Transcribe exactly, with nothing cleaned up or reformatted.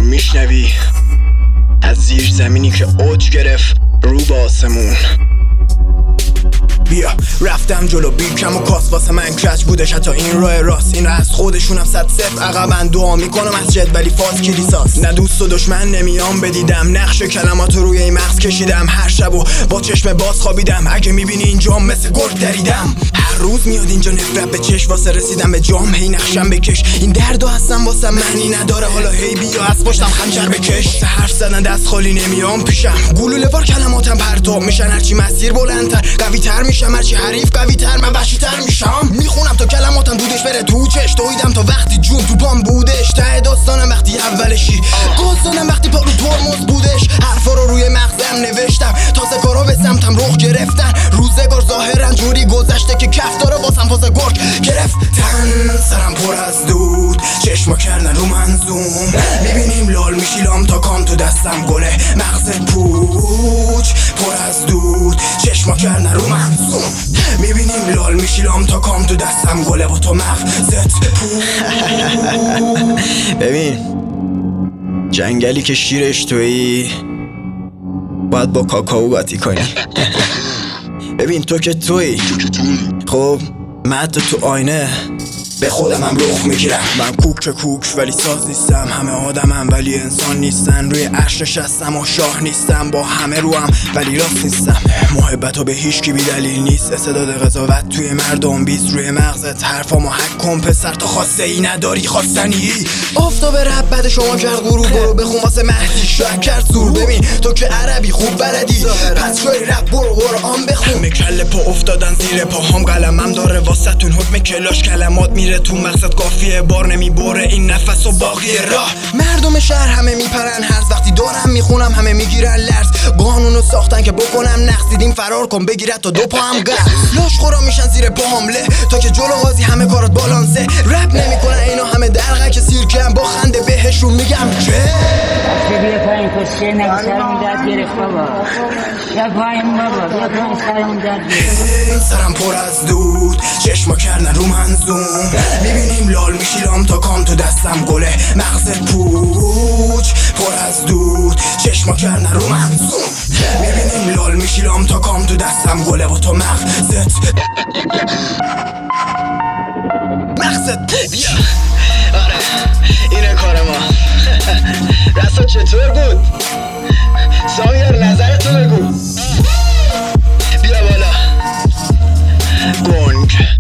میشنوی از زیر زمینی که اوج گرفت رو به آسمون. بیا رفتم جلو بیکم و کاس واسه من کج بودش حتی این راه راست. این از خودشونم صد صفر عقبن دعا میکنم از جد ولی فاز کلیساس. نه دوست و دشمن نمیام بدیدم نقش کلمات روی این مغز کشیدم هر شب و با چشم باز خوابیدم. اگه میبینی اینجا مثل گرگ دریدم هر روز میاد اینجا نفرت به چشم واسه رسیدم به جام. هی نقشم بکش این دردو هستم واسه معنی نداره حالا هی بیا از پشتم خنجر بکش. واسه حرف زدن دست خالی نمیام پیشم گلوله وار کلماتم پرتاب میشن هرچی مسیر بلندتر قوی تر میشم هرچی حریف قوی تر من وحشی تر میشم. میخونم تا کلماتم دودش بره تو چش دویدم تا وقتی جون تو پام بودش ته داستانم وقتی اولشی گاز وقتی پا رو ترمز بودش. حرفا رو روی مغزم نوشتم تازه کارا به سمتم رخ گرفتن روزگار ظاهرا جوری گذشته که کف داره واسم فاز گرگ گرفتن. سرم پر از دود چشما کردن رو منظوم میبینیم لال میشیلام تا کام تو دستم گله مغزت پوچ پر از دود چشما کردن رو منظوم میبینیم لال میشیلام تا کام تو دستم گله با تو مغزت پوچ. ببین جنگلی که شیرش تویی باید با کاکائو قاطی کنی. ببین تو که تویی خب من حتی تو آینه به خودم هم رخ میگیرم. من کوک کوک ولی ساز نیستم همه آدمم ولی انسان نیستن. روی عرش نشستم و شاه نیستم با همه رو هم ولی راست نیستم. محبتو به هیچ کی بی دلیل نیست استعداد قضاوت توی مردم بیست روی مغزت حرفامو حک کن پسر تا خواسته ای نداری خواستنی. آفتاب رب بعد شما کرد غروب برو بخون واسه مهدی شاید کرد زور. ببین تو که عربی خوب بلدی پس جای رب برو قرآن بخون. همه کله پا افتادن زیر پاهام قلمم داره واسه تون حکم کلاش کلمات میره تو مقصد کافیه بار نمیبره این نفس و باقی راه. مردم شهر همه میپرن هرز وقتی دارم میخونم همه میگیرن لرز. قانونو ساختن که بکنم نقص دیدیم فرار کن بگیرد تا دو پا هم گر لاش خورا میشن زیر پا حمله تا که جلو قاضی همه کارات بالانسه. رپ نمیکنن اینا همه درقه که سیرکم با خنده بهشون میگم که بیا پایین کشته نگه سرمون درد گرفت بابا بیا پایین بابا بیا پایین سرمون درد گرفت. سرم پر از دود چشما کردن رو منظوم میبینیم لال میشیلام تا کام تو دستم گله مغزت پوچ پر از دود چشما کردن رو منظوم میبینیم لال میشیلام تا کام تو دستم گله با تو مغزت مغزت پوچ. آره اینه کار ما. رسا چطور بود؟ سامیار نظرتو بگو. بیا بالا گنگ